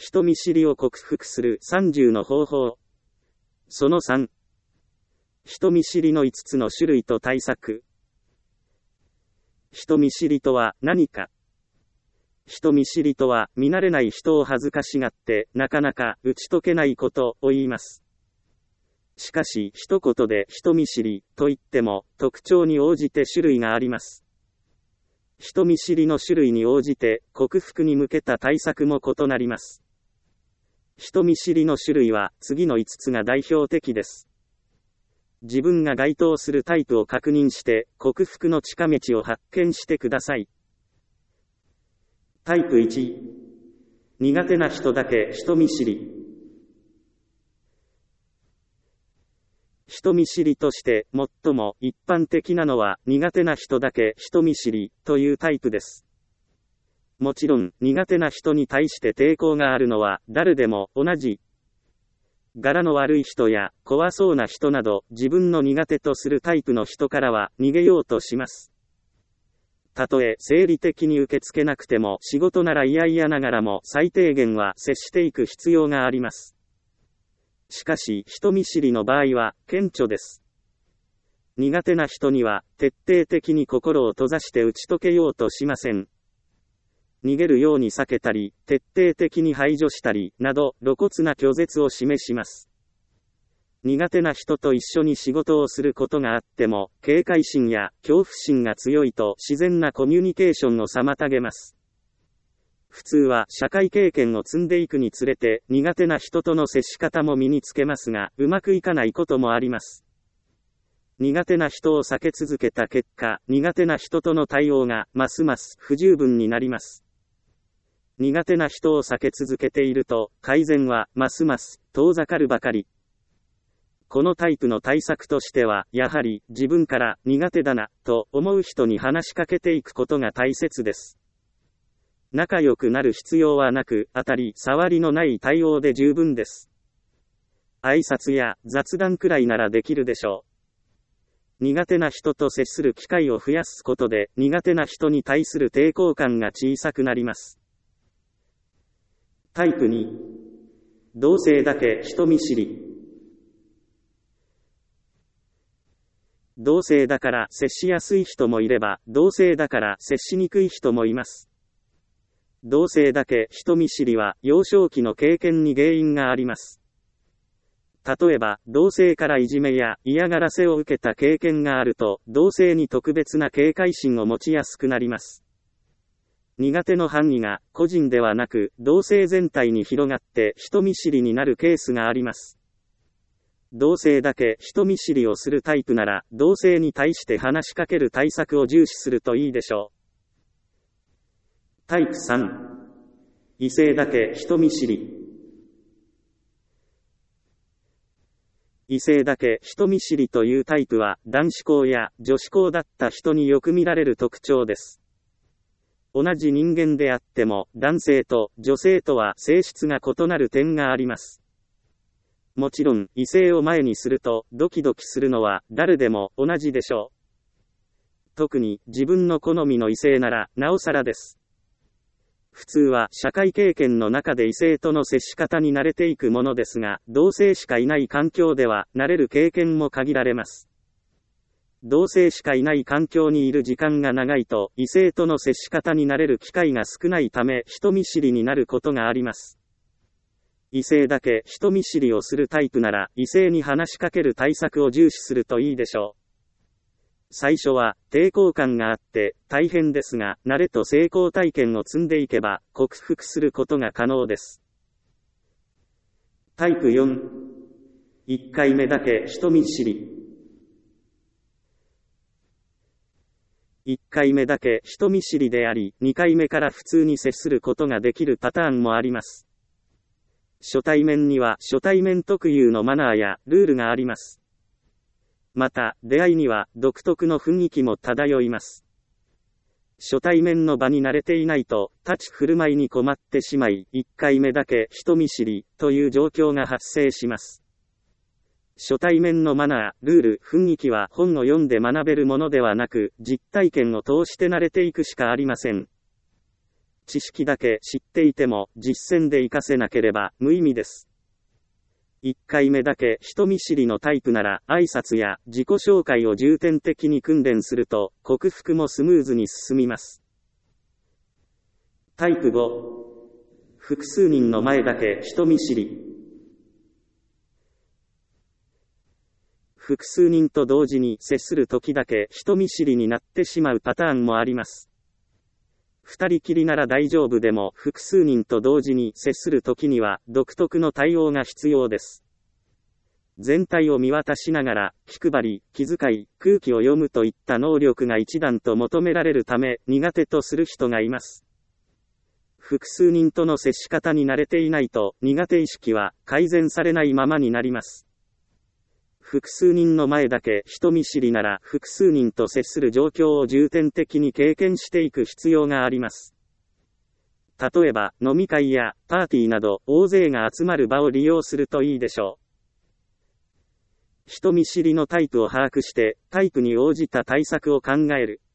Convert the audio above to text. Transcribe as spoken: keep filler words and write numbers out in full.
人見知りを克服するさんじゅうの方法。そのさん。人見知りのいつつの種類と対策。人見知りとは何か。人見知りとは、見慣れない人を恥ずかしがって、なかなか打ち解けないことを言います。しかし、一言で人見知りと言っても、特徴に応じて種類があります。人見知りの種類に応じて、克服に向けた対策も異なります。人見知りの種類は、次のいつつが代表的です。自分が該当するタイプを確認して、克服の近道を発見してください。タイプいち。苦手な人だけ人見知り。人見知りとして最も一般的なのは苦手な人だけ人見知りというタイプです。もちろん苦手な人に対して抵抗があるのは誰でも同じ。柄の悪い人や怖そうな人など自分の苦手とするタイプの人からは逃げようとします。たとえ生理的に受け付けなくても仕事なら嫌々ながらも最低限は接していく必要があります。しかし人見知りの場合は顕著です。苦手な人には徹底的に心を閉ざして打ち解けようとしません。逃げるように避けたり、徹底的に排除したりなど露骨な拒絶を示します。苦手な人と一緒に仕事をすることがあっても、警戒心や恐怖心が強いと自然なコミュニケーションを妨げます。普通は社会経験を積んでいくにつれて苦手な人との接し方も身につけますが、うまくいかないこともあります。苦手な人を避け続けた結果、苦手な人との対応がますます不十分になります。苦手な人を避け続けていると、改善はますます遠ざかるばかり。このタイプの対策としては、やはり自分から苦手だなと思う人に話しかけていくことが大切です。仲良くなる必要はなく、当たり障りのない対応で十分です。挨拶や雑談くらいならできるでしょう。苦手な人と接する機会を増やすことで、苦手な人に対する抵抗感が小さくなります。タイプに、同性だけ人見知り。同性だから接しやすい人もいれば、同性だから接しにくい人もいます。同性だけ人見知りは幼少期の経験に原因があります。例えば、同性からいじめや嫌がらせを受けた経験があると、同性に特別な警戒心を持ちやすくなります。苦手の範囲が個人ではなく同性全体に広がって人見知りになるケースがあります。同性だけ人見知りをするタイプなら同性に対して話しかける対策を重視するといいでしょう。タイプさん。異性だけ人見知り。異性だけ人見知りというタイプは男子校や女子校だった人によく見られる特徴です。同じ人間であっても、男性と女性とは性質が異なる点があります。もちろん、異性を前にすると、ドキドキするのは誰でも同じでしょう。特に自分の好みの異性なら、なおさらです。普通は社会経験の中で異性との接し方に慣れていくものですが、同性しかいない環境では、慣れる経験も限られます。同性しかいない環境にいる時間が長いと、異性との接し方に慣れる機会が少ないため、人見知りになることがあります。異性だけ人見知りをするタイプなら、異性に話しかける対策を重視するといいでしょう。最初は、抵抗感があって、大変ですが、慣れと成功体験を積んでいけば、克服することが可能です。タイプよん。いっかいめだけ人見知り。いっかいめだけ人見知りであり、にかいめから普通に接することができるパターンもあります。初対面には初対面特有のマナーやルールがあります。また、出会いには独特の雰囲気も漂います。初対面の場に慣れていないと、立ち振る舞いに困ってしまい、いっかいめだけ人見知りという状況が発生します。初対面のマナー、ルール、雰囲気は本を読んで学べるものではなく、実体験を通して慣れていくしかありません。 知識だけ知っていても実践で活かせなければ無意味です。いっかいめだけ人見知りのタイプなら挨拶や自己紹介を重点的に訓練すると克服もスムーズに進みます。タイプご、複数人の前だけ人見知り。複数人と同時に接するときだけ人見知りになってしまうパターンもあります。二人きりなら大丈夫でも複数人と同時に接するときには独特の対応が必要です。全体を見渡しながら気配り、気遣い、空気を読むといった能力が一段と求められるため苦手とする人がいます。複数人との接し方に慣れていないと苦手意識は改善されないままになります。複数人の前だけ人見知りなら複数人と接する状況を重点的に経験していく必要があります。例えば飲み会やパーティーなど大勢が集まる場を利用するといいでしょう。人見知りのタイプを把握してタイプに応じた対策を考える。